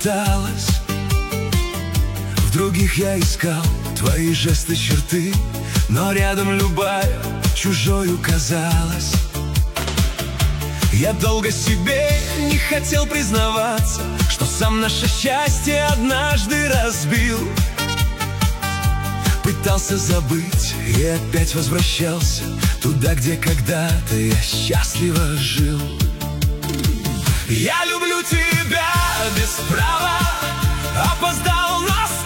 пыталась. В других я искал твои жесты, черты, но рядом любая чужою казалась. Я долго себе не хотел признаваться, что сам наше счастье однажды разбил. Пытался забыть и опять возвращался туда, где когда-то я счастливо жил. Я люблю тебя без права, опоздал, но